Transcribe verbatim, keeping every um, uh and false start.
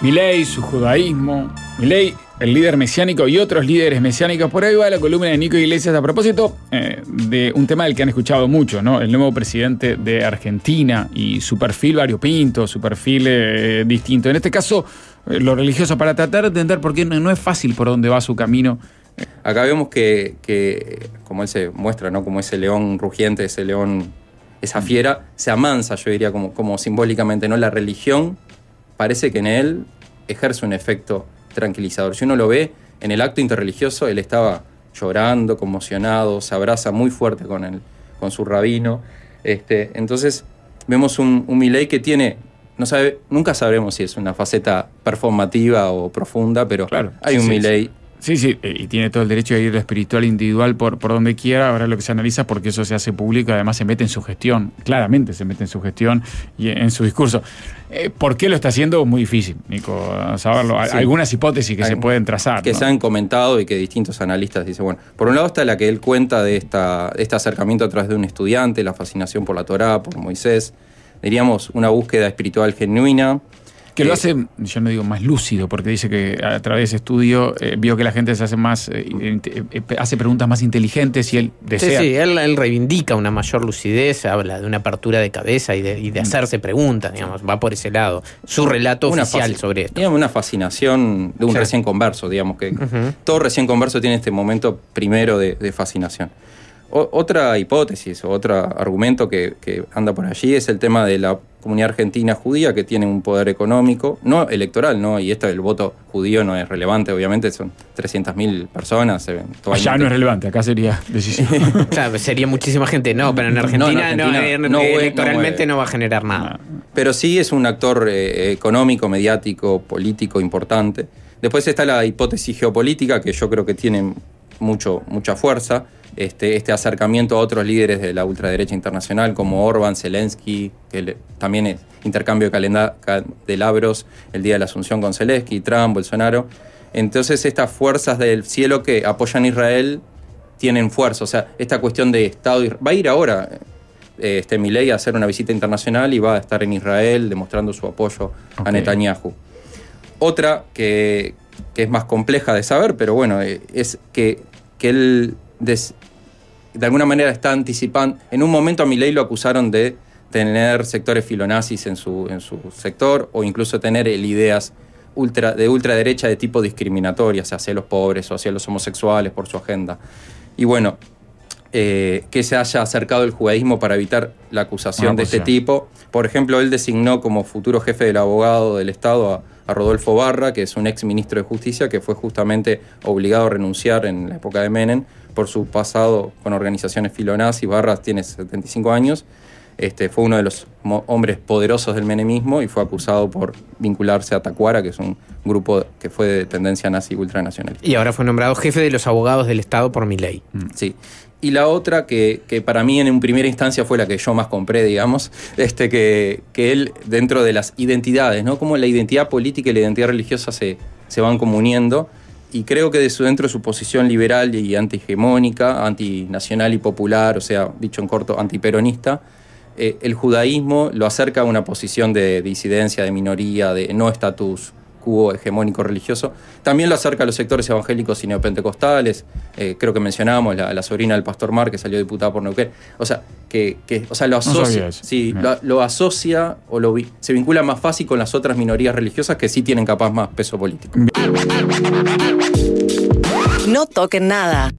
Milei, su judaísmo, Milei, el líder mesiánico y otros líderes mesiánicos. Por ahí va la columna de Nico Iglesias a propósito eh, de un tema del que han escuchado mucho, ¿no? El nuevo presidente de Argentina y su perfil variopinto, su perfil eh, distinto. En este caso, eh, lo religioso, para tratar de entender por qué no, no es fácil por dónde va su camino. Acá vemos que, que, como él se muestra, ¿no? Como ese león rugiente, ese león, esa fiera, se amansa, yo diría, como, como simbólicamente, ¿no? La religión parece que en él ejerce un efecto tranquilizador. Si uno lo ve, en el acto interreligioso, él estaba llorando, conmocionado, se abraza muy fuerte con, el, con su rabino. Este, entonces, vemos un, un Milei que tiene, no sabe, nunca sabremos si es una faceta performativa o profunda, pero claro, hay sí, un sí, Milei. Sí. Sí, sí, y tiene todo el derecho a ir lo espiritual individual por, por donde quiera. Ahora lo que se analiza es porque eso se hace público, además se mete en su gestión, claramente se mete en su gestión y en su discurso. Eh, ¿Por qué lo está haciendo? Muy difícil, Nico, saberlo. Sí. Algunas hipótesis que Hay, se pueden trazar. Que ¿no? se han comentado y que distintos analistas dicen, bueno, por un lado está la que él cuenta de, esta, de este acercamiento a través de un estudiante, la fascinación por la Torá, por Moisés, diríamos una búsqueda espiritual genuina. Que lo hace, yo no digo más lúcido, porque dice que a través de ese estudio eh, vio que la gente se hace más, eh, eh, hace preguntas más inteligentes y él desea. Sí, sí, él, él reivindica una mayor lucidez, habla de una apertura de cabeza y de, y de hacerse preguntas, digamos, va por ese lado. Su relato una oficial fasc- sobre esto. Digamos, una fascinación de un sí. recién converso, digamos, que uh-huh. todo recién converso tiene este momento primero de, de fascinación. O, otra hipótesis o otro argumento que, que anda por allí es el tema de la comunidad argentina judía, que tiene un poder económico, no electoral, ¿no? Y esto del voto judío no es relevante, obviamente, son trescientas mil personas. Allá no es relevante, acá sería decisivo. Claro, sería muchísima gente, no, pero en Argentina, no, en Argentina no, no, no, electoralmente no, no va a generar nada. Pero sí es un actor eh, económico, mediático, político importante. Después está la hipótesis geopolítica, que yo creo que tiene mucho, mucha fuerza. Este, este acercamiento a otros líderes de la ultraderecha internacional como Orbán, Zelensky, que le, también es intercambio de calenda, candelabros el día de la Asunción con Zelensky, Trump, Bolsonaro. Entonces estas fuerzas del cielo que apoyan a Israel tienen fuerza. O sea, esta cuestión de Estado... Va a ir ahora eh, este Milei a hacer una visita internacional y va a estar en Israel demostrando su apoyo okay. a Netanyahu. Otra que, que es más compleja de saber, pero bueno, eh, es que, que él... Des, de alguna manera está anticipando. En un momento a Milei lo acusaron de tener sectores filonazis en su, en su sector o incluso tener ideas ultra, de ultraderecha de tipo discriminatorias hacia los pobres o hacia los homosexuales por su agenda. Y bueno, eh, que se haya acercado el judaísmo para evitar la acusación Una de posición. este tipo. Por ejemplo, él designó como futuro jefe del abogado del Estado a, a Rodolfo Barra, que es un ex ministro de Justicia que fue justamente obligado a renunciar en la época de Menem por su pasado con organizaciones filonazis. Barra tiene setenta y cinco años, este, fue uno de los mo- hombres poderosos del menemismo y fue acusado por vincularse a Tacuara, que es un grupo que fue de tendencia nazi ultranacionalista. Y ahora fue nombrado jefe de los abogados del Estado por Milei. Mm. Sí. Y la otra que, que para mí en primera instancia fue la que yo más compré, digamos, este, que, que él dentro de las identidades, ¿no? Como la identidad política y la identidad religiosa se, se van como uniendo. Y creo que de su, dentro de su posición liberal y antihegemónica, antinacional y popular, o sea, dicho en corto, antiperonista, eh, el judaísmo lo acerca a una posición de disidencia, de minoría, de no estatus quo hegemónico religioso. También lo acerca a los sectores evangélicos y neopentecostales. Eh, creo que mencionábamos la, la sobrina del pastor Mar, que salió diputada por Neuquén. O sea, que, que, o sea lo asocia, no sí, no. lo, lo asocia o lo, se vincula más fácil con las otras minorías religiosas que sí tienen capaz más peso político. No toquen nada.